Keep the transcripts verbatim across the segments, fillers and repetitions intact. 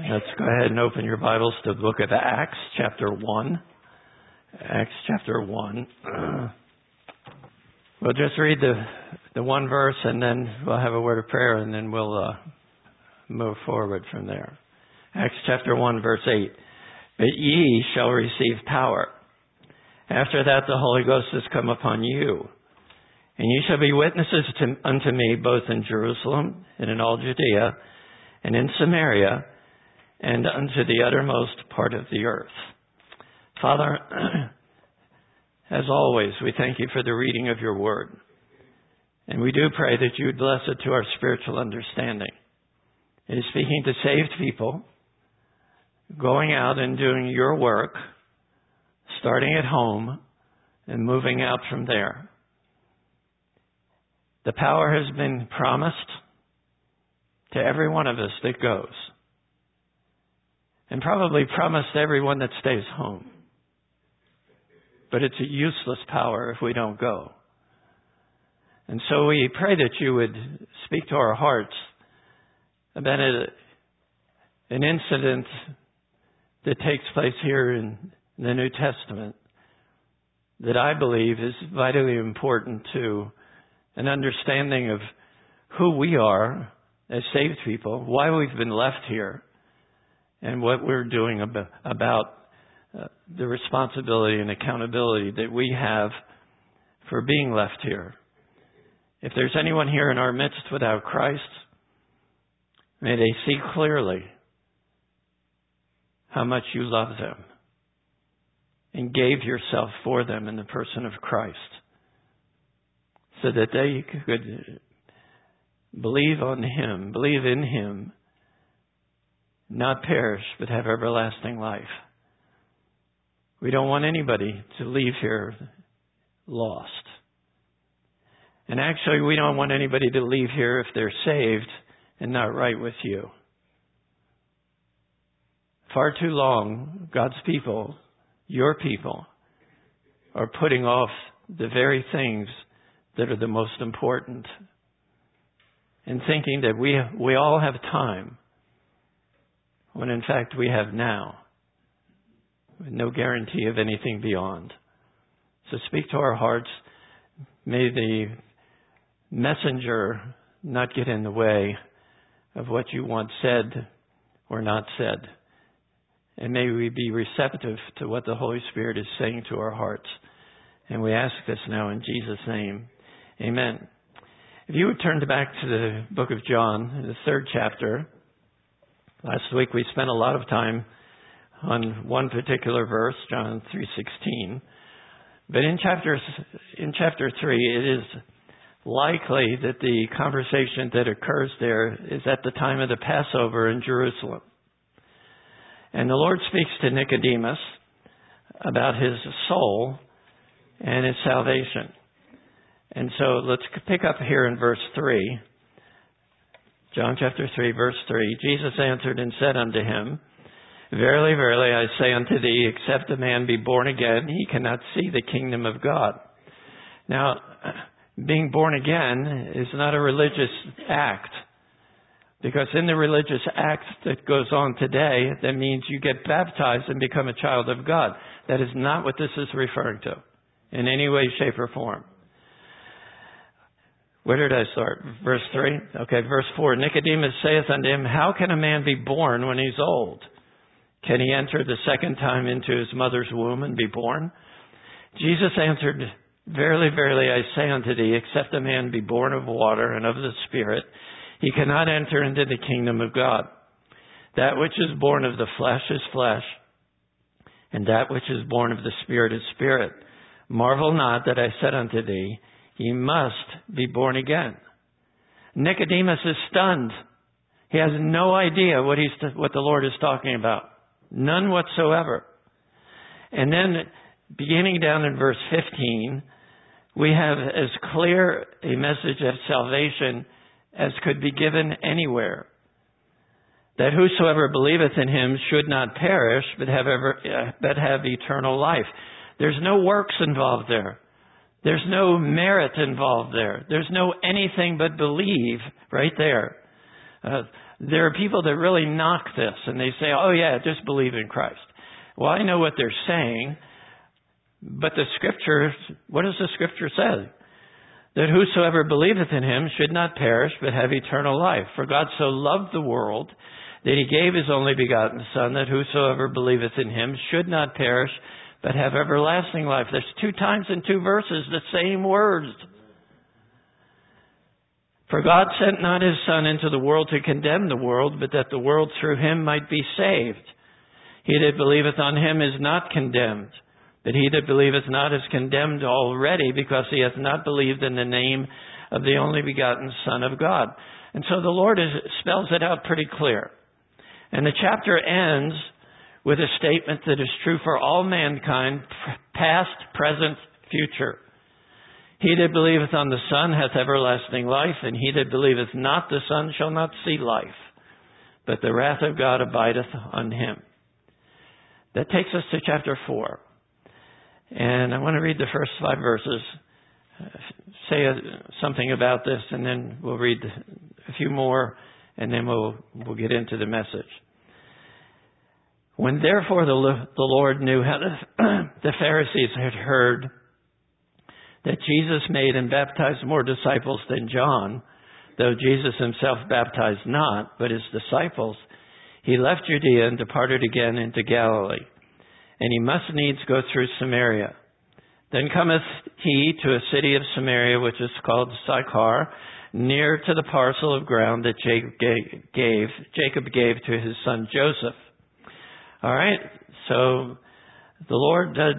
Let's go ahead and open your Bibles to the book of Acts, chapter one. Acts, chapter one. We'll just read the the one verse, and then we'll have a word of prayer, and then we'll uh, move forward from there. Acts, chapter one, verse eight. But ye shall receive power. After that the Holy Ghost is come upon you. And ye shall be witnesses to, unto me both in Jerusalem and in all Judea and in Samaria and unto the uttermost part of the earth. Father, as always, we thank you for the reading of your word. And we do pray that you would bless it to our spiritual understanding. It is speaking to saved people, going out and doing your work, starting at home and moving out from there. The power has been promised to every one of us that goes. And probably promised to everyone that stays home. But it's a useless power if we don't go. And so we pray that you would speak to our hearts about a, an incident that takes place here in the New Testament that I believe is vitally important to an understanding of who we are as saved people, why we've been left here, and what we're doing about, about uh, the responsibility and accountability that we have for being left here. If there's anyone here in our midst without Christ, may they see clearly how much you love them and gave yourself for them in the person of Christ so that they could believe on Him, believe in Him, not perish, but have everlasting life. We don't want anybody to leave here lost. And actually, we don't want anybody to leave here if they're saved and not right with you. Far too long, God's people, your people, are putting off the very things that are the most important and thinking that we we all have time, when in fact we have now, with no guarantee of anything beyond. So speak to our hearts. May the messenger not get in the way of what you want said or not said. And may we be receptive to what the Holy Spirit is saying to our hearts. And we ask this now in Jesus' name. Amen. If you would turn back to the book of John, the third chapter. Last week we spent a lot of time on one particular verse, John three sixteen. But in chapter in chapter three, it is likely that the conversation that occurs there is at the time of the Passover in Jerusalem. And the Lord speaks to Nicodemus about his soul and his salvation. And so let's pick up here in verse three. John chapter three, verse three. Jesus answered and said unto him, Verily, verily, I say unto thee, except a man be born again, he cannot see the kingdom of God. Now, being born again is not a religious act. Because in the religious act that goes on today, that means you get baptized and become a child of God. That is not what this is referring to in any way, shape, or form. Where did I start? Verse three? Okay, verse four. Nicodemus saith unto him, How can a man be born when he's old? Can he enter the second time into his mother's womb and be born? Jesus answered, Verily, verily, I say unto thee, except a man be born of water and of the Spirit, he cannot enter into the kingdom of God. That which is born of the flesh is flesh, and that which is born of the Spirit is spirit. Marvel not that I said unto thee, He must be born again. Nicodemus is stunned. He has no idea what he's what the Lord is talking about. None whatsoever. And then, beginning down in verse fifteen, we have as clear a message of salvation as could be given anywhere. That whosoever believeth in Him should not perish, but have ever, uh, but have eternal life. There's no works involved there. There's no merit involved there. There's no anything but believe right there. Uh, There are people that really knock this and they say, oh yeah, just believe in Christ. Well, I know what they're saying, but the scripture, what does the scripture say? That whosoever believeth in him should not perish, but have eternal life. For God so loved the world that he gave his only begotten Son, that whosoever believeth in him should not perish, but have everlasting life. There's two times in two verses the same words. For God sent not his Son into the world to condemn the world, but that the world through him might be saved. He that believeth on him is not condemned, but he that believeth not is condemned already, because he hath not believed in the name of the only begotten Son of God. And so the Lord is, spells it out pretty clear. And the chapter ends with a statement that is true for all mankind, past, present, future. He that believeth on the Son hath everlasting life, and he that believeth not the Son shall not see life, but the wrath of God abideth on him. That takes us to chapter four. And I want to read the first five verses, say something about this, and then we'll read a few more, and then we'll we'll get into the message. When therefore the, the Lord knew how the, the Pharisees had heard that Jesus made and baptized more disciples than John, though Jesus himself baptized not, but his disciples, he left Judea and departed again into Galilee. And he must needs go through Samaria. Then cometh he to a city of Samaria, which is called Sychar, near to the parcel of ground that Jacob gave, Jacob gave to his son Joseph. All right, so the Lord did,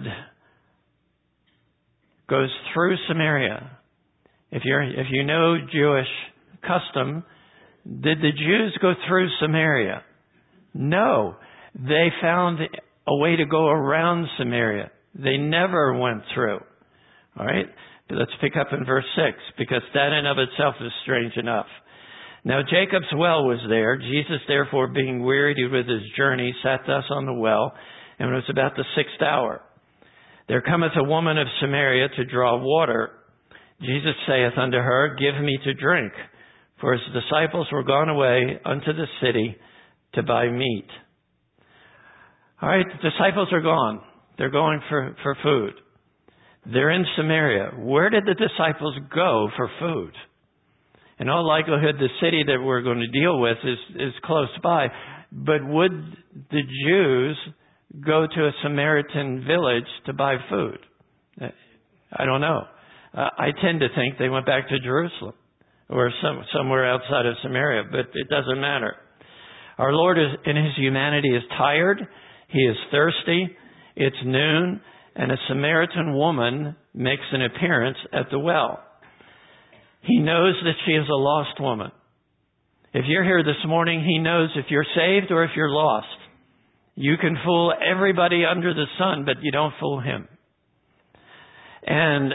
goes through Samaria. If you're, if you know Jewish custom, did the Jews go through Samaria? No, they found a way to go around Samaria. They never went through. All right? Let's pick up in verse six, because that in of itself is strange enough. Now Jacob's well was there. Jesus, therefore, being wearied with his journey, sat thus on the well, and it was about the sixth hour. There cometh a woman of Samaria to draw water. Jesus saith unto her, Give me to drink. For his disciples were gone away unto the city to buy meat. All right, the disciples are gone. They're going for, for food. They're in Samaria. Where did the disciples go for food? In all likelihood, the city that we're going to deal with is, is close by. But would the Jews go to a Samaritan village to buy food? I don't know. Uh, I tend to think they went back to Jerusalem or some, somewhere outside of Samaria, but it doesn't matter. Our Lord is, in his humanity is tired. He is thirsty. It's noon, and a Samaritan woman makes an appearance at the well. He knows that she is a lost woman. If you're here this morning, he knows if you're saved or if you're lost. You can fool everybody under the sun, but you don't fool him. And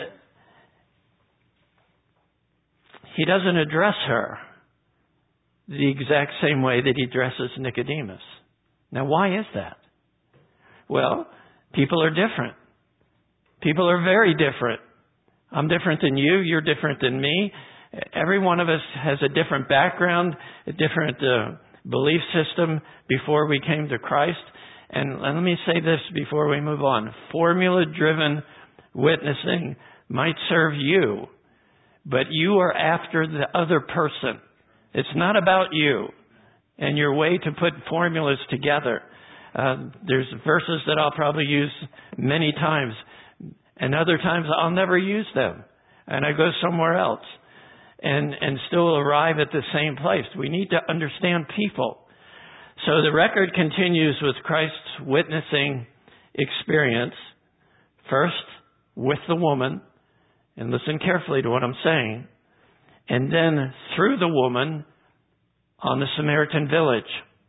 he doesn't address her the exact same way that he addresses Nicodemus. Now, why is that? Well, people are different. People are very different. I'm different than you. You're different than me. Every one of us has a different background, a different uh, belief system before we came to Christ. And let me say this before we move on. Formula-driven witnessing might serve you, but you are after the other person. It's not about you and your way to put formulas together. Uh, there's verses that I'll probably use many times, and other times I'll never use them, and I go somewhere else and, and still arrive at the same place. We need to understand people. So the record continues with Christ's witnessing experience, first with the woman, and listen carefully to what I'm saying, and then through the woman on the Samaritan village.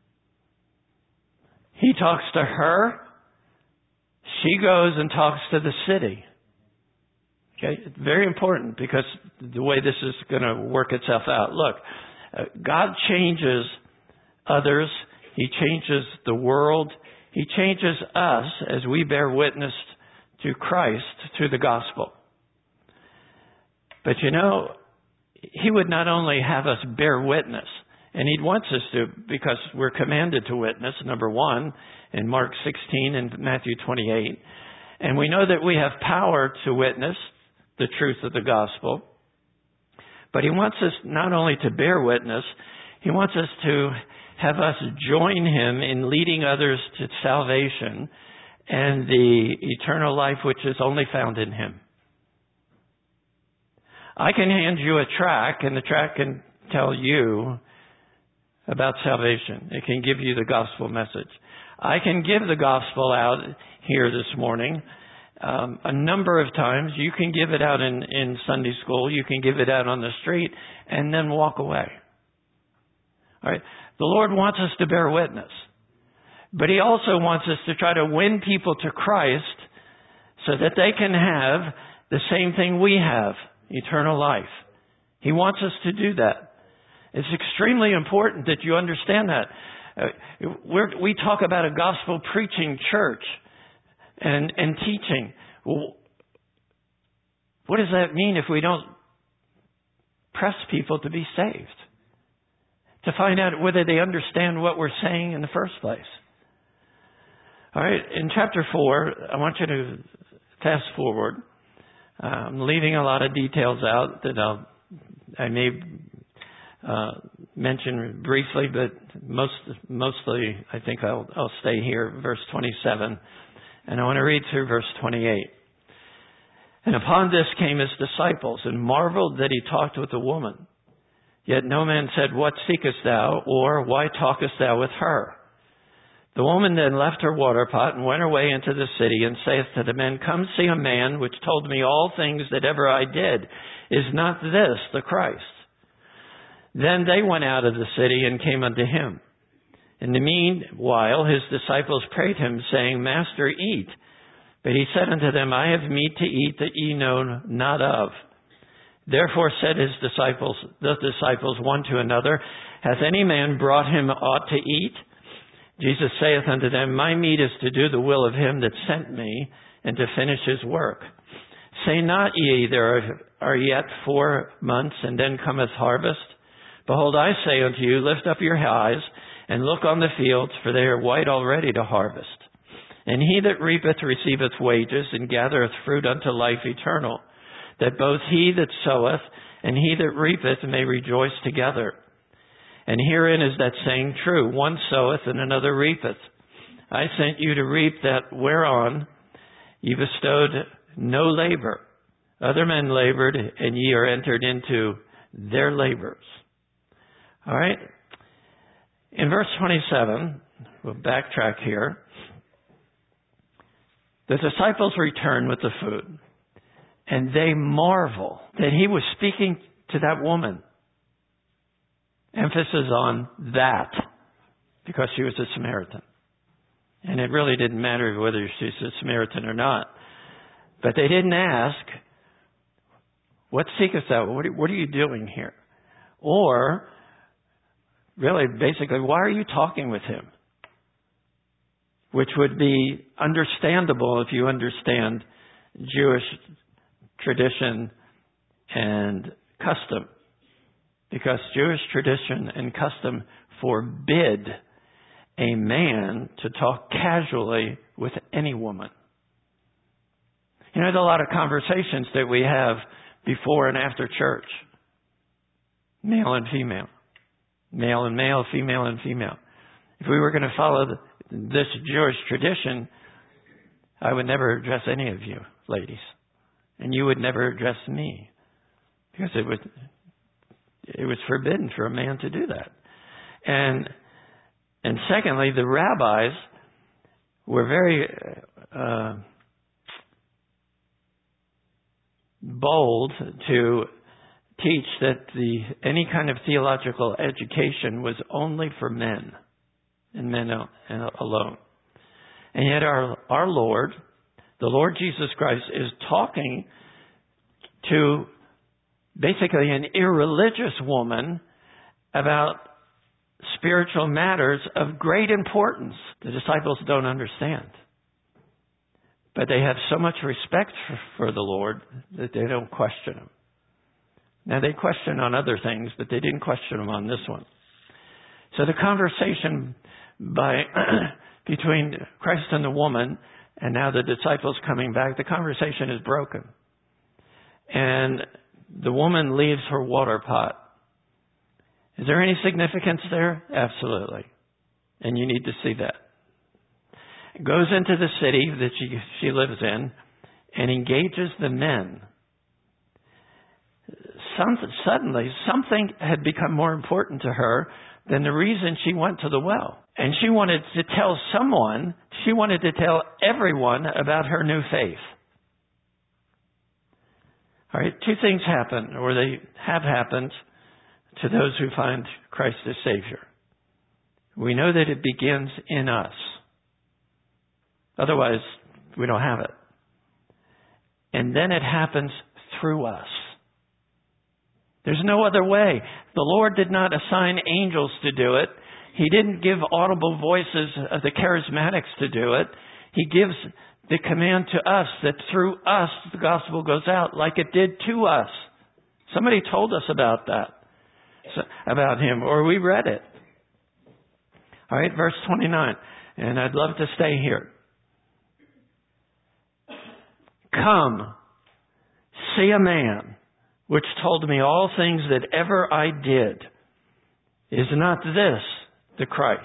He talks to her. She goes and talks to the city. Okay, it's very important because the way this is going to work itself out. Look, uh, God changes others. He changes the world. He changes us as we bear witness to Christ through the gospel. But you know, he would not only have us bear witness, And He wants us to, because we're commanded to witness, number one, in Mark sixteen and Matthew twenty-eight. And we know that we have power to witness the truth of the gospel. But He wants us not only to bear witness, He wants us to have us join Him in leading others to salvation and the eternal life which is only found in Him. I can hand you a tract, and the tract can tell you about salvation. It can give you the gospel message. I can give the gospel out here this morning um, a number of times. You can give it out in, in Sunday school. You can give it out on the street and then walk away. All right. The Lord wants us to bear witness. But He also wants us to try to win people to Christ so that they can have the same thing we have, eternal life. He wants us to do that. It's extremely important that you understand that. Uh, we're, we talk about a gospel preaching church and, and teaching. Well, what does that mean if we don't press people to be saved? To find out whether they understand what we're saying in the first place. All right, in chapter four, I want you to fast forward. Uh, I'm leaving a lot of details out that I'll, I may uh, mention briefly, but most mostly I think I'll, I'll stay here, verse twenty-seven. And I want to read through verse twenty-eight. And upon this came His disciples and marveled that He talked with the woman. Yet no man said, What seekest thou? Or why talkest thou with her? The woman then left her water pot and went her way into the city and saith to the men, Come see a man which told me all things that ever I did. Is not this the Christ? Then they went out of the city and came unto Him. In the meanwhile his disciples prayed Him, saying, Master, eat. But He said unto them, I have meat to eat that ye know not of. Therefore said His disciples, the disciples one to another, Hath any man brought Him aught to eat? Jesus saith unto them, My meat is to do the will of Him that sent me, and to finish His work. Say not ye, there are, are yet four months, and then cometh harvest? Behold, I say unto you, lift up your eyes, and look on the fields, for they are white already to harvest. And he that reapeth receiveth wages, and gathereth fruit unto life eternal, that both he that soweth and he that reapeth may rejoice together. And herein is that saying true, one soweth and another reapeth. I sent you to reap that whereon ye bestowed no labor. Other men labored, and ye are entered into their labors. All right. In verse twenty-seven, we'll backtrack here. The disciples return with the food, and they marvel that He was speaking to that woman. Emphasis on that, because she was a Samaritan. And it really didn't matter whether she's a Samaritan or not. But they didn't ask, What seekest thou? What are, what are you doing here? Or, really, basically, why are you talking with him? Which would be understandable if you understand Jewish tradition and custom. Because Jewish tradition and custom forbid a man to talk casually with any woman. You know, there's a lot of conversations that we have before and after church. Male and female. Male and male, female and female. If we were going to follow this Jewish tradition, I would never address any of you, ladies. And you would never address me. Because it was, it was forbidden for a man to do that. And and secondly, the rabbis were very uh, bold to teach that the any kind of theological education was only for men and men alone. And yet our our Lord, the Lord Jesus Christ, is talking to basically an irreligious woman about spiritual matters of great importance. The disciples don't understand. But they have so much respect for, for the Lord that they don't question Him. Now, they question on other things, but they didn't question Him on this one. So the conversation by between Christ and the woman, and now the disciples coming back, the conversation is broken. And the woman leaves her water pot. Is there any significance there? Absolutely. And you need to see that. Goes into the city that she, she lives in and engages the men. Some, suddenly, something had become more important to her than the reason she went to the well. And she wanted to tell someone, she wanted to tell everyone about her new faith. All right, two things happen, or they have happened to those who find Christ as Savior. We know that it begins in us. Otherwise, we don't have it. And then it happens through us. There's no other way. The Lord did not assign angels to do it. He didn't give audible voices of the charismatics to do it. He gives the command to us that through us the gospel goes out like it did to us. Somebody told us about that, about Him, or we read it. All right, verse twenty-nine. And I'd love to stay here. Come, see a man which told me all things that ever I did. Is not this the Christ?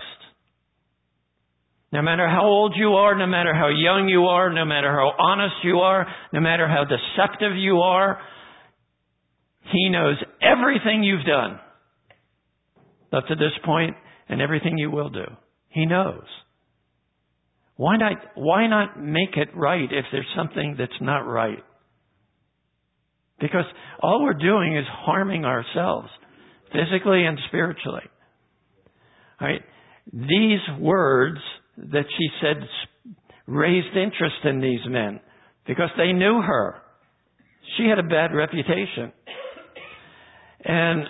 No matter how old you are, no matter how young you are, no matter how honest you are, no matter how deceptive you are, He knows everything you've done up to this point and everything you will do. He knows. Why not, why not make it right if there's something that's not right? Because all we're doing is harming ourselves, physically and spiritually. All right? These words that she said raised interest in these men because they knew her. She had a bad reputation. And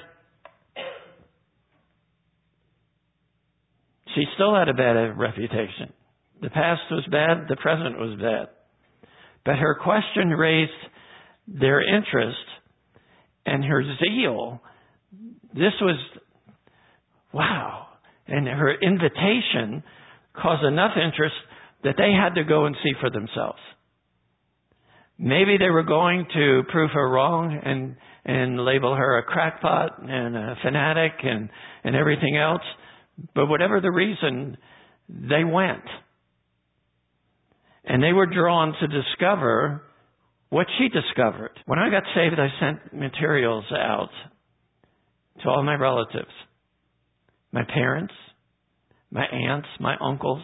she still had a bad reputation. The past was bad, the present was bad. But her question raised their interest and her zeal. This was, wow. And her invitation caused enough interest that they had to go and see for themselves. Maybe they were going to prove her wrong and, and label her a crackpot and a fanatic and, and everything else. But whatever the reason, they went. And they were drawn to discover what she discovered. When I got saved, I sent materials out to all my relatives. My parents, my aunts, my uncles,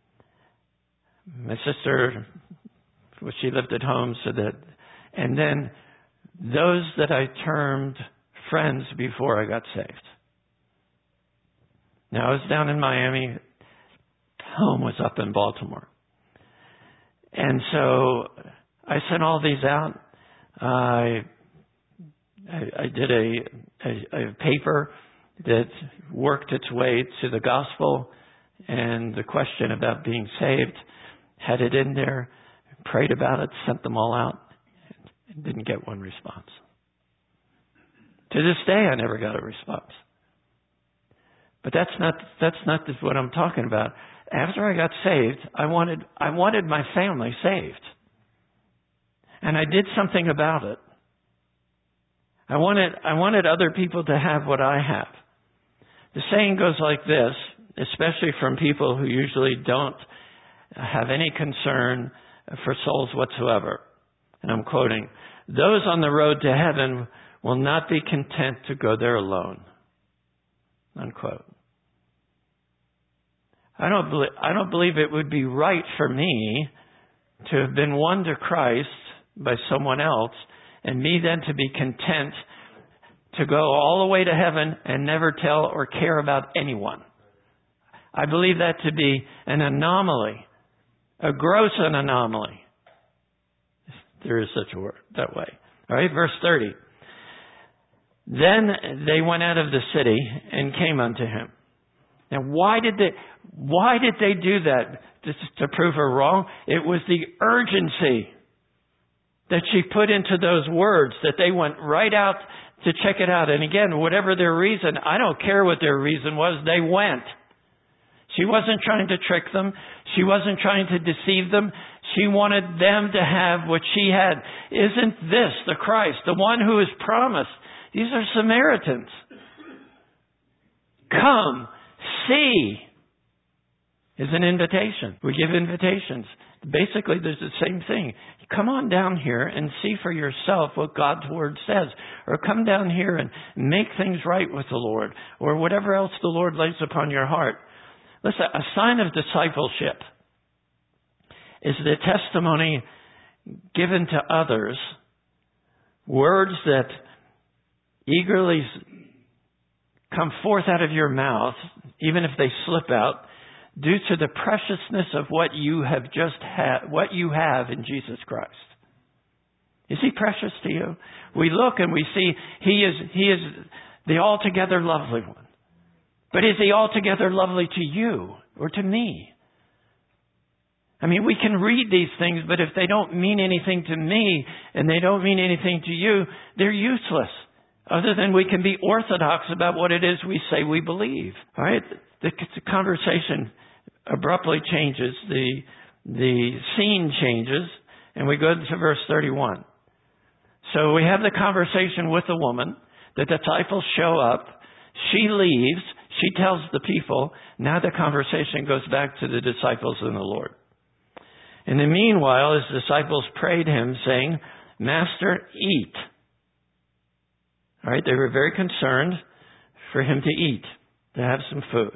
my sister, she lived at home, so that, and then those that I termed friends before I got saved. Now, I was down in Miami. Home was up in Baltimore. And so I sent all these out. I I, I did a, a, a paper that worked its way to the gospel and the question about being saved. Had it in there, prayed about it, sent them all out, and didn't get one response. To this day, I never got a response. But that's not that's not what I'm talking about. After I got saved, I wanted I wanted my family saved. And I did something about it. I wanted I wanted other people to have what I have. The saying goes like this, especially from people who usually don't have any concern for souls whatsoever. And I'm quoting, "Those on the road to heaven will not be content to go there alone." Unquote. I don't believe, I don't believe it would be right for me to have been won to Christ by someone else and me then to be content to go all the way to heaven and never tell or care about anyone. I believe that to be an anomaly, a gross anomaly. There is such a word that way. All right, verse thirty. Then they went out of the city and came unto him. Now, why did they, why did they do that? Just to prove her wrong? It was the urgency that she put into those words, that they went right out to check it out. And again, whatever their reason, I don't care what their reason was, they went. She wasn't trying to trick them. She wasn't trying to deceive them. She wanted them to have what she had. Isn't this the Christ, the one who is promised? These are Samaritans. Come, see, is an invitation. We give invitations. Basically, there's the same thing. Come on down here and see for yourself what God's Word says. Or come down here and make things right with the Lord. Or whatever else the Lord lays upon your heart. Listen, a sign of discipleship is the testimony given to others, words that eagerly come forth out of your mouth, even if they slip out, due to the preciousness of what you have just had, what you have in Jesus Christ. Is He precious to you? We look and we see He is, He is the altogether lovely one. But is He altogether lovely to you or to me? I mean, we can read these things, but if they don't mean anything to me and they don't mean anything to you, they're useless. Other than we can be orthodox about what it is we say we believe. All right? The, the conversation abruptly changes. The, the scene changes. And we go to verse thirty-one. So we have the conversation with the woman. The disciples show up. She leaves. She tells the people. Now the conversation goes back to the disciples and the Lord. In the meanwhile, his disciples prayed him, saying, Master, eat. All right, they were very concerned for him to eat, to have some food.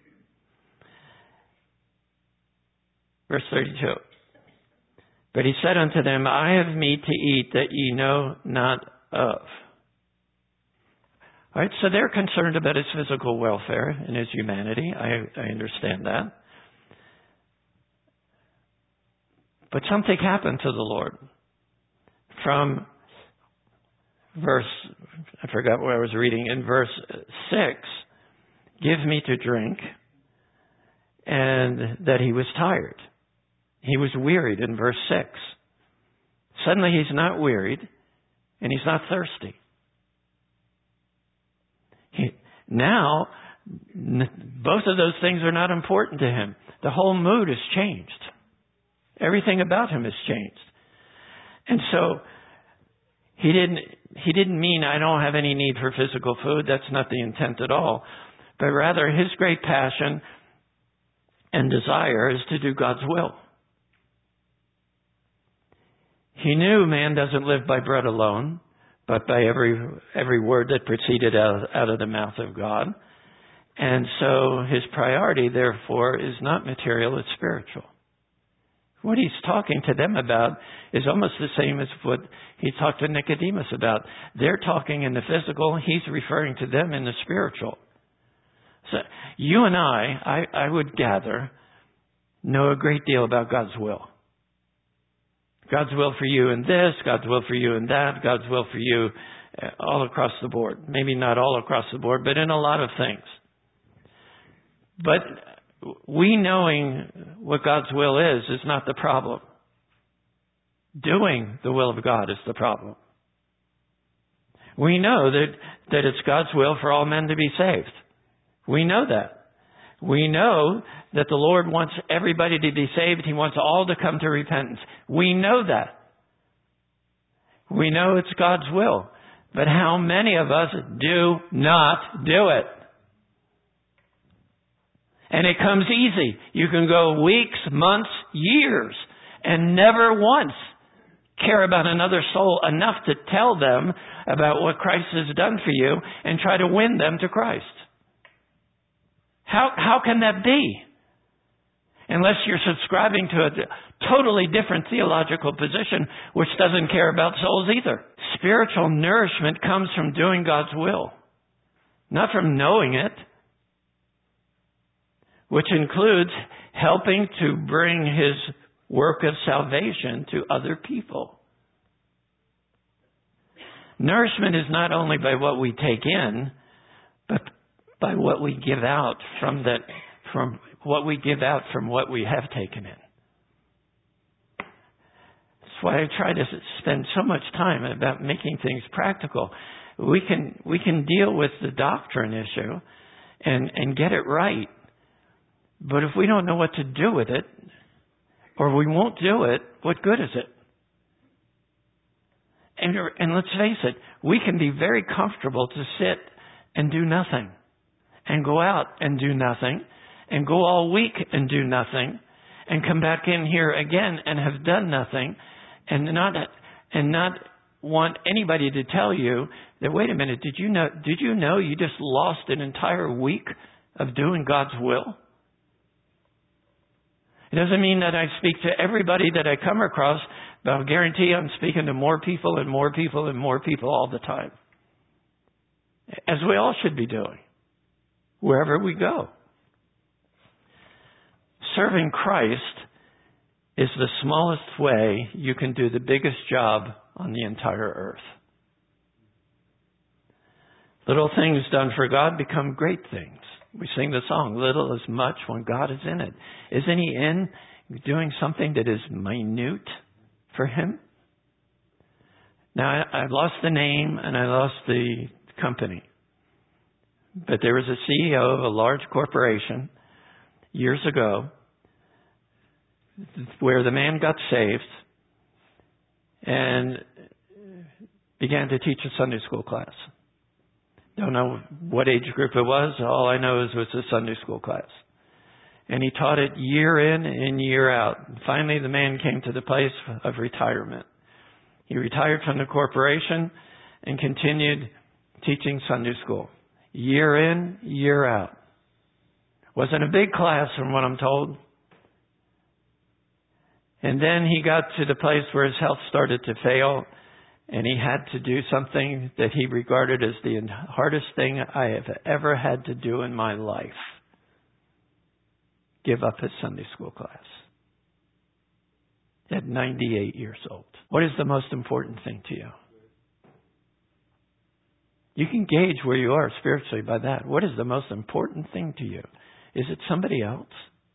Verse thirty-two. But he said unto them, I have meat to eat that ye know not of. All right, so they're concerned about his physical welfare and his humanity. I, I understand that. But something happened to the Lord. From verse, I forgot what I was reading, in verse six, give me to drink, and that he was tired. He was wearied in verse six. Suddenly he's not wearied, and he's not thirsty. He, now, n- both of those things are not important to him. The whole mood has changed. Everything about him has changed. And so, he didn't, he didn't mean I don't have any need for physical food. That's not the intent at all. But rather, his great passion and desire is to do God's will. He knew man doesn't live by bread alone, but by every every word that proceeded out, out of the mouth of God. And so his priority, therefore, is not material, it's spiritual. What he's talking to them about is almost the same as what he talked to Nicodemus about. They're talking in the physical, he's referring to them in the spiritual. So you and I, I, I would gather, know a great deal about God's will. God's will for you in this, God's will for you in that, God's will for you all across the board. Maybe not all across the board, but in a lot of things. But we knowing what God's will is, is not the problem. Doing the will of God is the problem. We know that, that it's God's will for all men to be saved. We know that. We know that the Lord wants everybody to be saved. He wants all to come to repentance. We know that. We know it's God's will. But how many of us do not do it? And it comes easy. You can go weeks, months, years, and never once care about another soul enough to tell them about what Christ has done for you and try to win them to Christ. How how can that be? Unless you're subscribing to a totally different theological position which doesn't care about souls either. Spiritual nourishment comes from doing God's will, not from knowing it, which includes helping to bring His work of salvation to other people. Nourishment is not only by what we take in, but by what we give out from that, from what we give out from what we have taken in. That's why I try to spend so much time about making things practical. We can, we can deal with the doctrine issue and, and get it right. But if we don't know what to do with it, or we won't do it, what good is it? And, and let's face it, we can be very comfortable to sit and do nothing, and go out and do nothing, and go all week and do nothing, and come back in here again and have done nothing, and not and not want anybody to tell you that, wait a minute, did you know did you know you just lost an entire week of doing God's will? It doesn't mean that I speak to everybody that I come across, but I'll guarantee I'm speaking to more people and more people and more people all the time. As we all should be doing, wherever we go. Serving Christ is the smallest way you can do the biggest job on the entire earth. Little things done for God become great things. We sing the song, little is much when God is in it. Isn't He in doing something that is minute for Him? Now, I, I lost the name and I lost the company. But there was a C E O of a large corporation years ago where the man got saved and began to teach a Sunday school class. Don't know what age group it was. All I know is it was a Sunday school class. And he taught it year in and year out. And finally, the man came to the place of retirement. He retired from the corporation and continued teaching Sunday school. Year in, year out. Wasn't a big class from what I'm told. And then he got to the place where his health started to fail, and he had to do something that he regarded as the hardest thing I have ever had to do in my life. Give up his Sunday school class. At ninety-eight years old. What is the most important thing to you? You can gauge where you are spiritually by that. What is the most important thing to you? Is it somebody else?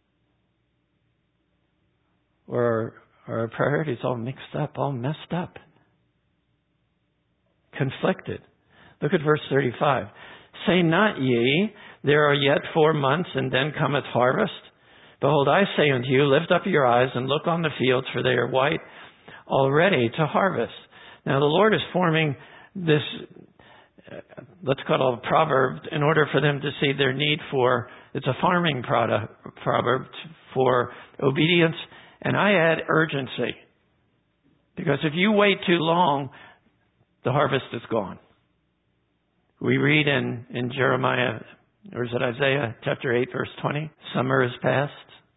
Or are our priorities all mixed up, all messed up? Conflicted. Look at verse thirty-five. Say not ye, there are yet four months, and then cometh harvest. Behold, I say unto you, lift up your eyes and look on the fields, for they are white already to harvest. Now the Lord is forming this, uh, let's call it a proverb, in order for them to see their need for, it's a farming product, proverb for obedience, and I add urgency. Because if you wait too long, the harvest is gone. We read in, in Jeremiah, or is it Isaiah, chapter eight, verse twenty, summer is past.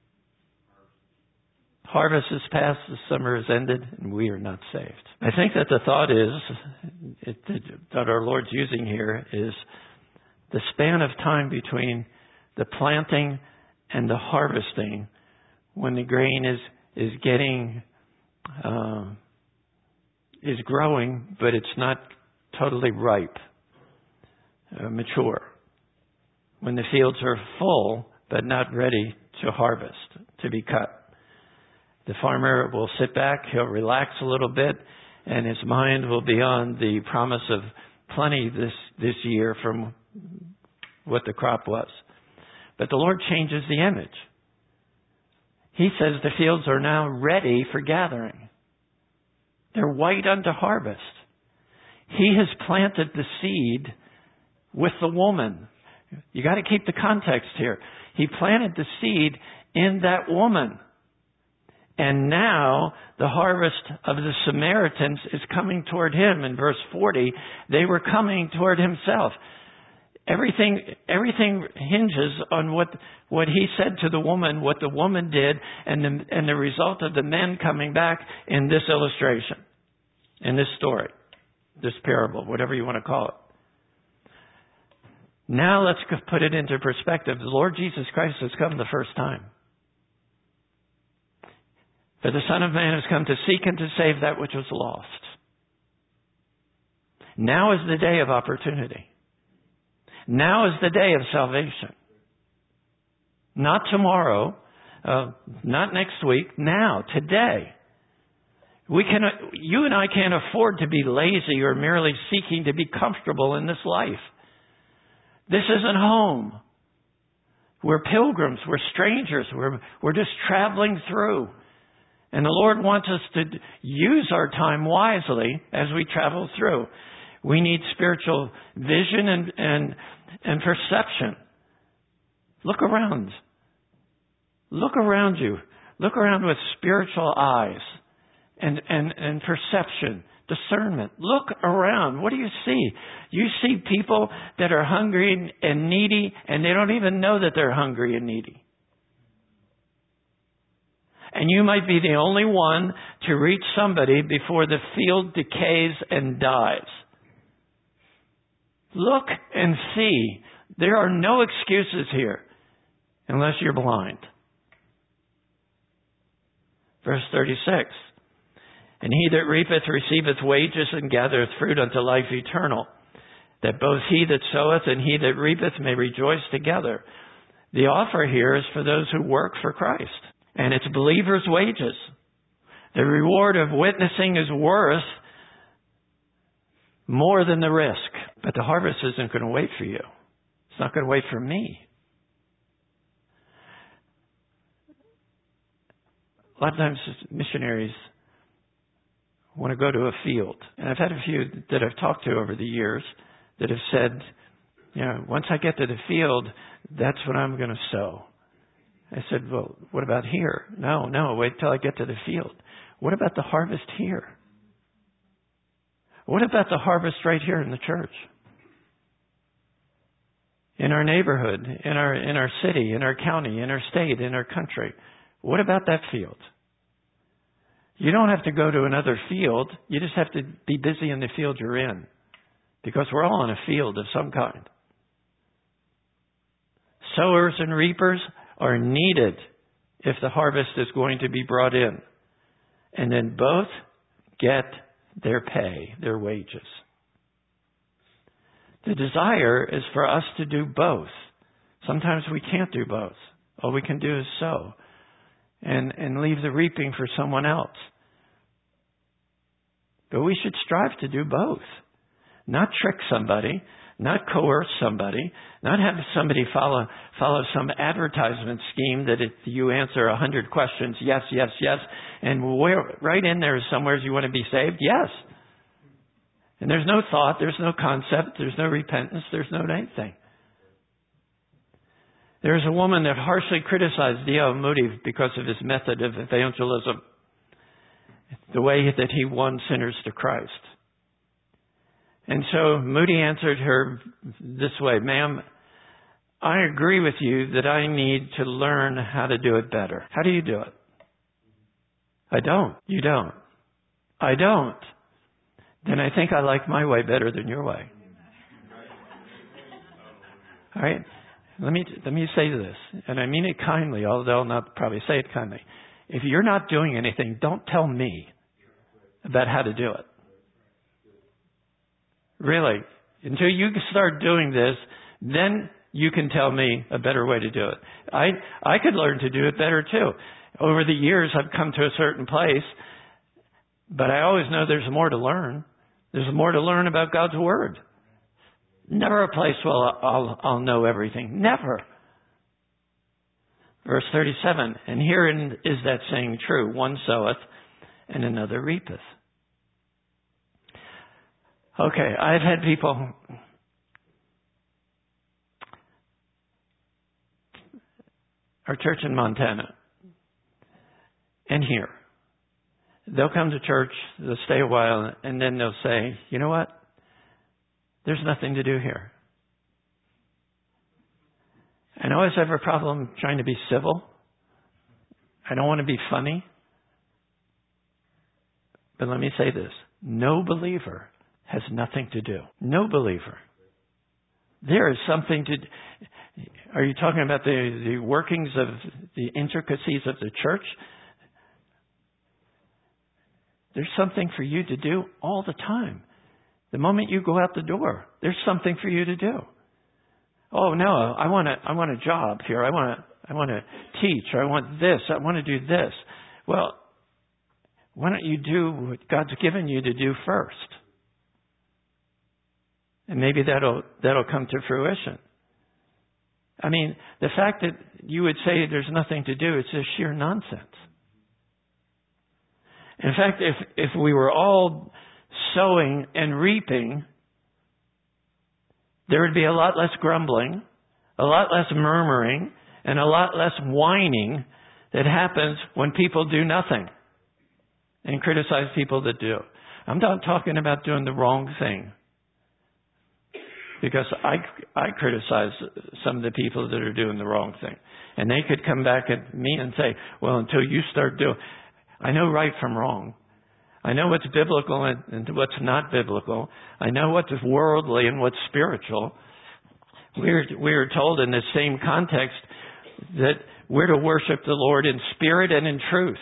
Harvest is past, the summer is ended, and we are not saved. I think that the thought is, it, that our Lord's using here is the span of time between the planting and the harvesting, when the grain is, is getting, uh, is growing, but it's not totally ripe, uh, mature. When the fields are full, but not ready to harvest, to be cut. The farmer will sit back, he'll relax a little bit, and his mind will be on the promise of plenty this, this year from what the crop was. But the Lord changes the image. He says the fields are now ready for gathering. They're white unto harvest. He has planted the seed with the woman. You got to keep the context here. He planted the seed in that woman. And now the harvest of the Samaritans is coming toward him. In verse forty, they were coming toward himself. Everything, everything hinges on what, what he said to the woman, what the woman did, and the, and the result of the men coming back in this illustration, in this story, this parable, whatever you want to call it. Now let's put it into perspective. The Lord Jesus Christ has come the first time. For the Son of Man has come to seek and to save that which was lost. Now is the day of opportunity. Now is the day of salvation. Not tomorrow, uh, not next week, now, today. We can, you and I can't afford to be lazy or merely seeking to be comfortable in this life. This isn't home. We're pilgrims. We're strangers. We're, we're just traveling through. And the Lord wants us to use our time wisely as we travel through. We need spiritual vision and, and, and perception. Look around. Look around you. Look around with spiritual eyes and, and, and perception, discernment. Look around. What do you see? You see people that are hungry and needy, and they don't even know that they're hungry and needy. And you might be the only one to reach somebody before the field decays and dies. Look and see. There are no excuses here unless you're blind. Verse thirty-six. And he that reapeth receiveth wages and gathereth fruit unto life eternal, that both he that soweth and he that reapeth may rejoice together. The offer here is for those who work for Christ. And it's believers' wages. The reward of witnessing is worth more than the risk. But the harvest isn't going to wait for you. It's not going to wait for me. A lot of times missionaries want to go to a field. And I've had a few that I've talked to over the years that have said, you know, once I get to the field, that's when I'm going to sow. I said, well, what about here? No, no, wait till I get to the field. What about the harvest here? What about the harvest right here in the church? In our neighborhood, in our in our city, in our county, in our state, in our country. What about that field? You don't have to go to another field. You just have to be busy in the field you're in. Because we're all in a field of some kind. Sowers and reapers are needed if the harvest is going to be brought in. And then both get their pay, their wages. The desire is for us to do both. Sometimes we can't do both. All we can do is sow and, and leave the reaping for someone else. But we should strive to do both. Not trick somebody, not coerce somebody, not have somebody follow follow some advertisement scheme that if you answer a hundred questions, yes, yes, yes, and where, right in there somewhere you want to be saved, yes. And there's no thought, there's no concept, there's no repentance, there's no anything. There's a woman that harshly criticized D L Moody because of his method of evangelism, the way that he won sinners to Christ. And so Moody answered her this way, ma'am, I agree with you that I need to learn how to do it better. How do you do it? I don't. You don't. I don't. Then I think I like my way better than your way. All right? Let me let me say this, and I mean it kindly, although I'll not probably say it kindly. If you're not doing anything, don't tell me about how to do it. Really. Until you start doing this, then you can tell me a better way to do it. I I could learn to do it better too. Over the years, I've come to a certain place, but I always know there's more to learn. There's more to learn about God's Word. Never a place where I'll, I'll, I'll know everything. Never. Verse thirty-seven, and herein is that saying true, one soweth and another reapeth. Okay, I've had people our church in Montana and here. They'll come to church, they'll stay a while, and then they'll say, you know what? There's nothing to do here. I always have a problem trying to be civil. I don't want to be funny. But let me say this. No believer has nothing to do. No believer. There is something to... Are you talking about the, the workings of the intricacies of the church? There's something for you to do all the time. The moment you go out the door, there's something for you to do. Oh no, I want a I want a job here. I want to I want to teach. Or I want this. I want to do this. Well, Why don't you do what God's given you to do first? And maybe that'll, that'll come to fruition. I mean, the fact that you would say there's nothing to do, it's just sheer nonsense. In fact, if, if we were all sowing and reaping, there would be a lot less grumbling, a lot less murmuring, and a lot less whining that happens when people do nothing and criticize people that do. I'm not talking about doing the wrong thing. Because I, I criticize some of the people that are doing the wrong thing. And they could come back at me and say, well, until you start doing... I know right from wrong. I know what's biblical and, and what's not biblical. I know what's worldly and what's spiritual. We're, we're told in the same context that we're to worship the Lord in spirit and in truth.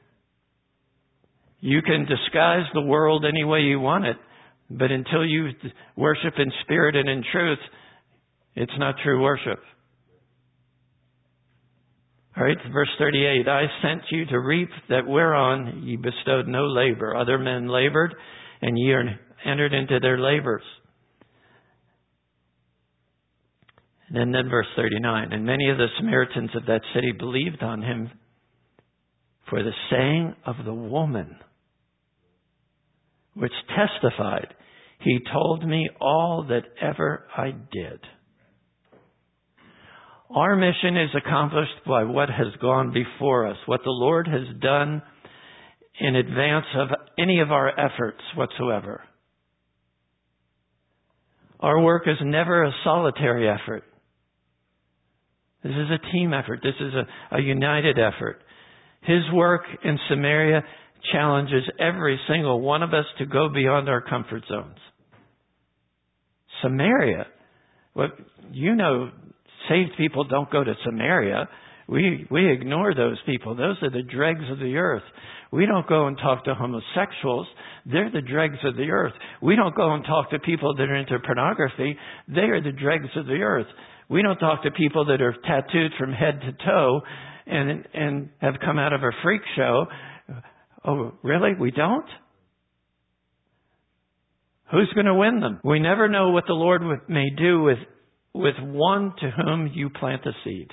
You can disguise the world any way you want it, but until you worship in spirit and in truth, it's not true worship. All right, verse thirty-eight, I sent you to reap that whereon ye bestowed no labor. Other men labored, and ye are entered into their labors. And then verse thirty-nine, and many of the Samaritans of that city believed on him for the saying of the woman, which testified, he told me all that ever I did. Our mission is accomplished by what has gone before us, what the Lord has done in advance of any of our efforts whatsoever. Our work is never a solitary effort. This is a team effort. This is a, a united effort. His work in Samaria challenges every single one of us to go beyond our comfort zones. Samaria, well, you know, saved people don't go to Samaria. We we ignore those people. Those are the dregs of the earth. We don't go and talk to homosexuals. They're the dregs of the earth. We don't go and talk to people that are into pornography. They are the dregs of the earth. We don't talk to people that are tattooed from head to toe and and have come out of a freak show. Oh, really? We don't? Who's going to win them? We never know what the Lord may do with, with one to whom you plant a seed,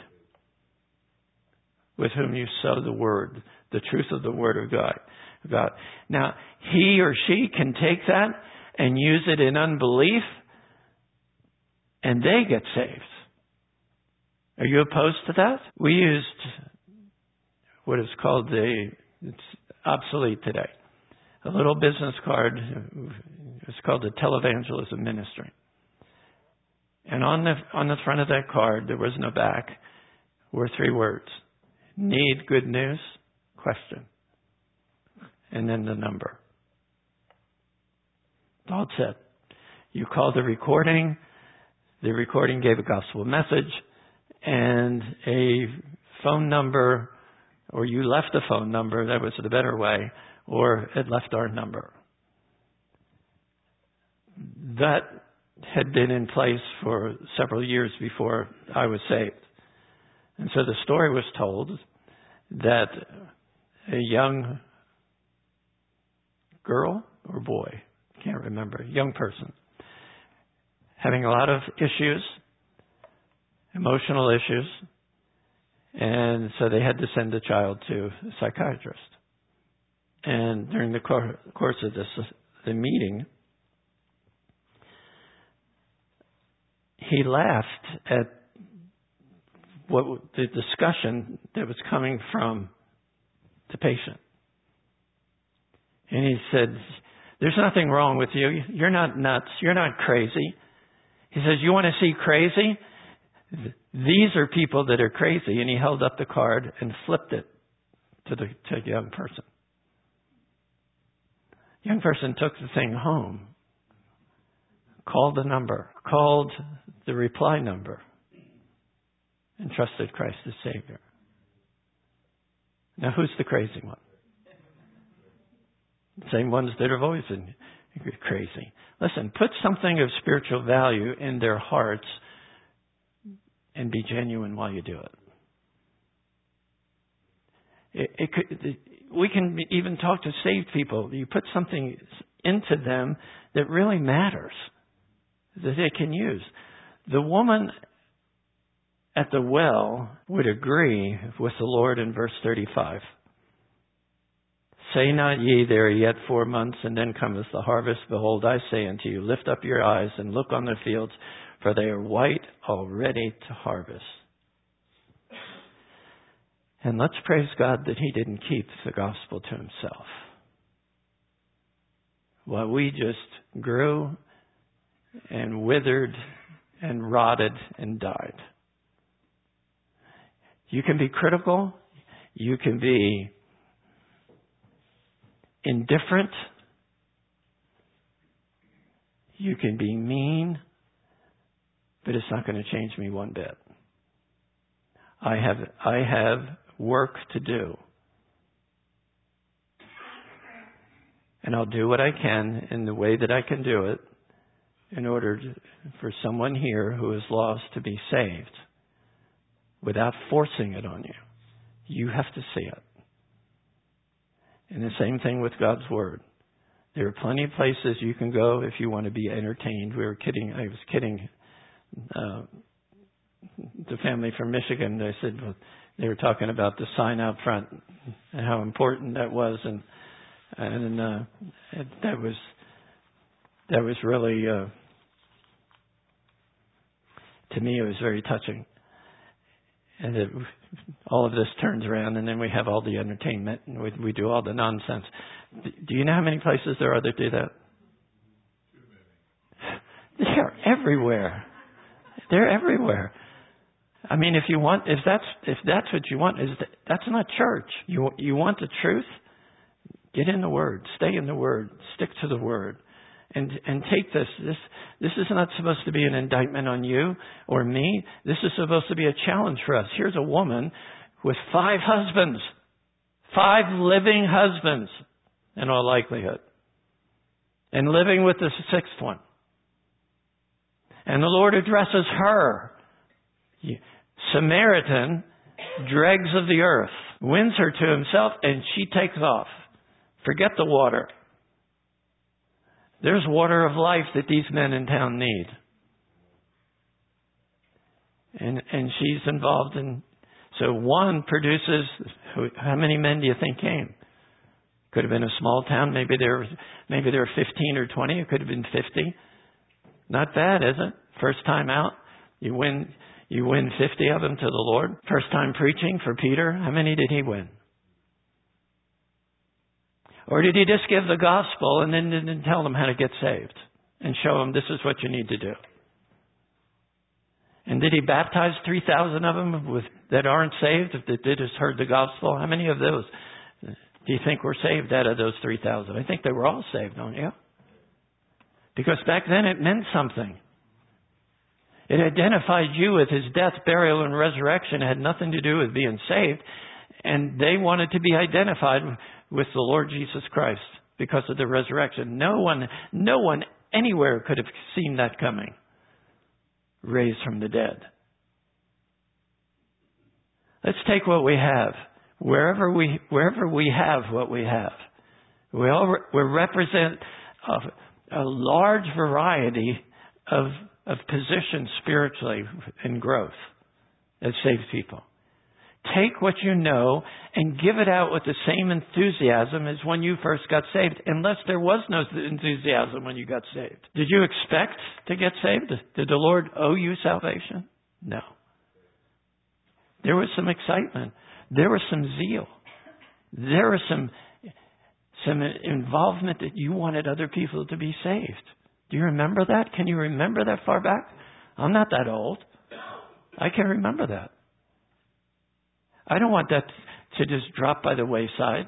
with whom you sow the word, the truth of the word of God. God. Now, he or she can take that and use it in unbelief, and they get saved. Are you opposed to that? We used what is called the, it's obsolete today, a little business card. It's called the Televangelism Ministry. And on the on the front of that card, there was no back, were three words. Need good news? Question. And then the number. That's all it said. You called the recording. The recording gave a gospel message and a phone number, or you left a phone number, that was the better way, or it left our number. That had been in place for several years before I was saved. And so the story was told that a young girl or boy, can't remember, young person, having a lot of issues, emotional issues, and so they had to send the child to a psychiatrist. And during the cor- course of this, the meeting, he laughed at what the discussion that was coming from the patient. And he said, there's nothing wrong with you. You're not nuts. You're not crazy. He says, you want to see crazy? These are people that are crazy. And he held up the card and flipped it to the, to the young person. The young person took the thing home, called the number, called the reply number, and trusted Christ as Savior. Now, who's the crazy one? The same ones that have always been crazy. Listen, put something of spiritual value in their hearts and be genuine while you do it. It, it could, we can even talk to saved people. You put something into them that really matters, that they can use. The woman at the well would agree with the Lord in verse thirty-five. Say not ye, there are yet four months, and then cometh the harvest. Behold, I say unto you, lift up your eyes and look on the fields, for they are white already to harvest. And let's praise God that He didn't keep the gospel to Himself. While we just grew and withered and rotted and died. You can be critical. You can be indifferent. You can be mean. But it's not going to change me one bit. I have, I have work to do. And I'll do what I can in the way that I can do it in order to, for someone here who is lost to be saved without forcing it on you. You have to see it. And the same thing with God's Word. There are plenty of places you can go if you want to be entertained. We were kidding. I was kidding uh, the family from Michigan. They said well, they were talking about the sign out front and how important that was, and and uh, that was that was really uh, to me it was very touching. And it, all of this turns around, and then we have all the entertainment, and we, we do all the nonsense. Do you know how many places there are that do that? They're everywhere. They're everywhere. I mean, if you want, if that's if that's what you want, is that, that's not church. You you want the truth? Get in the Word. Stay in the Word. Stick to the Word. And and take this. This this is not supposed to be an indictment on you or me. This is supposed to be a challenge for us. Here's a woman with five husbands. Five living husbands, in all likelihood. And living with the sixth one. And the Lord addresses her. Samaritan, dregs of the earth. Wins her to Himself, and she takes off. Forget the water. There's water of life that these men in town need. And and she's involved in... So one produces... How many men do you think came? Could have been a small town. Maybe there, maybe there were fifteen or twenty. It could have been fifty. Not bad, is it? First time out. You win, you win fifty of them to the Lord. First time preaching for Peter. How many did he win? Or did he just give the gospel and then didn't tell them how to get saved and show them this is what you need to do? And did he baptize three thousand of them with, that aren't saved, that they just heard the gospel? How many of those do you think were saved out of those three thousand? I think they were all saved, don't you? Because back then it meant something. It identified you with His death, burial, and resurrection. It had nothing to do with being saved. And they wanted to be identified with the Lord Jesus Christ because of the resurrection. No one, no one anywhere could have seen that coming. Raised from the dead. Let's take what we have. Wherever we, wherever we have what we have. We all we represent a, a large variety of, of positions spiritually in growth as saved people. Take what you know and give it out with the same enthusiasm as when you first got saved, unless there was no enthusiasm when you got saved. Did you expect to get saved? Did the Lord owe you salvation? No. There was some excitement. There was some zeal. There was some, some involvement that you wanted other people to be saved. Do you remember that? Can you remember that far back? I'm not that old. I can remember that. I don't want that to just drop by the wayside.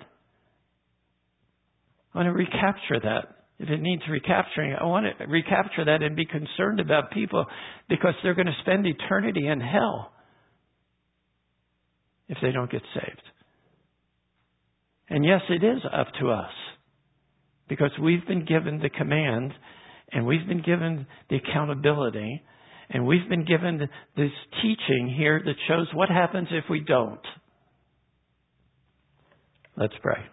I want to recapture that. If it needs recapturing, I want to recapture that and be concerned about people because they're going to spend eternity in hell if they don't get saved. And yes, it is up to us because we've been given the command and we've been given the accountability. And we've been given this teaching here that shows what happens if we don't. Let's pray.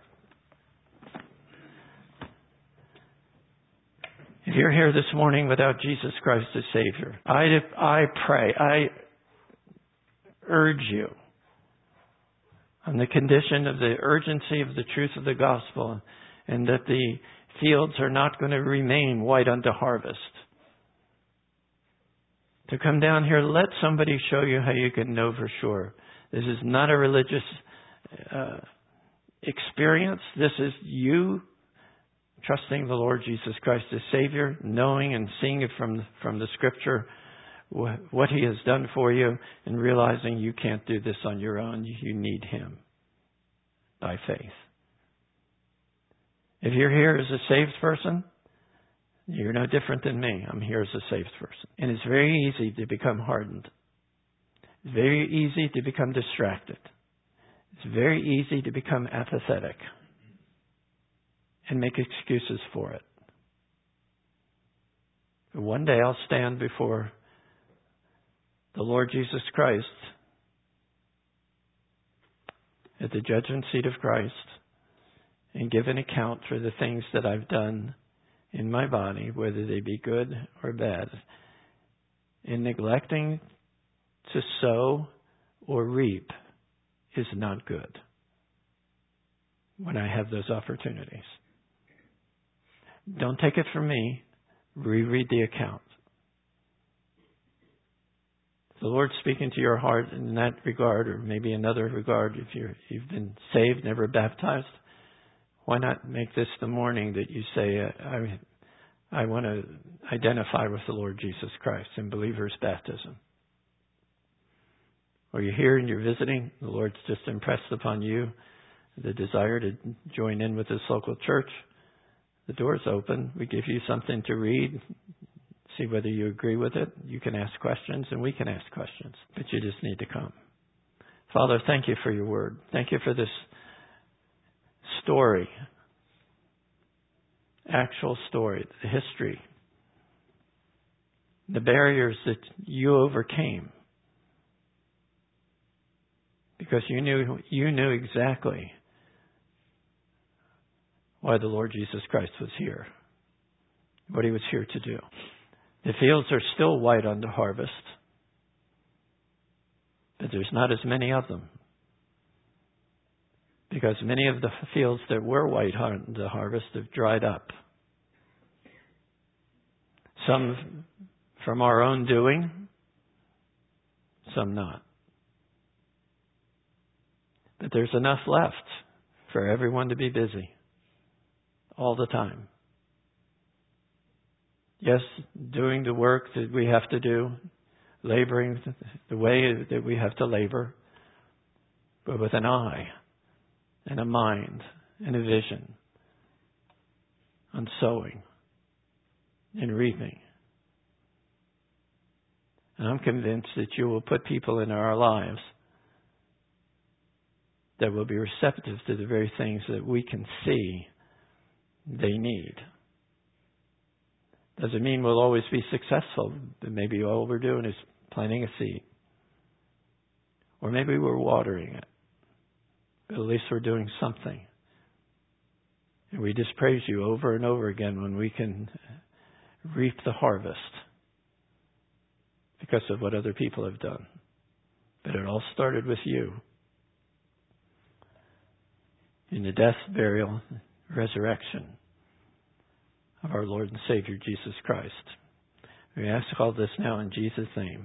If you're here this morning without Jesus Christ as Savior, I, I pray, I urge you on the condition of the urgency of the truth of the gospel and that the fields are not going to remain white unto harvest, to come down here, let somebody show you how you can know for sure. This is not a religious uh, experience. This is you trusting the Lord Jesus Christ as Savior, knowing and seeing it from, from the Scripture, wh- what He has done for you, and realizing you can't do this on your own. You need Him by faith. If you're here as a saved person, you're no different than me. I'm here as a saved person. And it's very easy to become hardened. It's very easy to become distracted. It's very easy to become apathetic and make excuses for it. But one day I'll stand before the Lord Jesus Christ at the judgment seat of Christ and give an account for the things that I've done in my body, whether they be good or bad, in neglecting to sow or reap is not good when I have those opportunities. Don't take it from me. Reread the account. If the Lord's speaking to your heart in that regard, or maybe another regard, if you're, you've been saved, never baptized, why not make this the morning that you say, I, I want to identify with the Lord Jesus Christ in believer's baptism. Or you're here and you're visiting, the Lord's just impressed upon you the desire to join in with this local church. The door's open. We give you something to read. See whether you agree with it. You can ask questions and we can ask questions. But you just need to come. Father, thank you for your word. Thank you for this story. Actual story. The history. The barriers that you overcame. Because you knew, you knew exactly why the Lord Jesus Christ was here, what He was here to do. The fields are still white unto harvest, but there's not as many of them. Because many of the fields that were white unto harvest have dried up. Some from our own doing, some not. But there's enough left for everyone to be busy. All the time. Yes, doing the work that we have to do, laboring the way that we have to labor, but with an eye and a mind and a vision on sowing and reaping. And I'm convinced that you will put people in our lives that will be receptive to the very things that we can see they need. Doesn't mean we'll always be successful, but maybe all we're doing is planting a seed. Or maybe we're watering it. But at least we're doing something. And we just praise you over and over again when we can reap the harvest because of what other people have done. But it all started with you. In the death, burial, resurrection of our Lord and Savior Jesus Christ. We ask all this now in Jesus' name.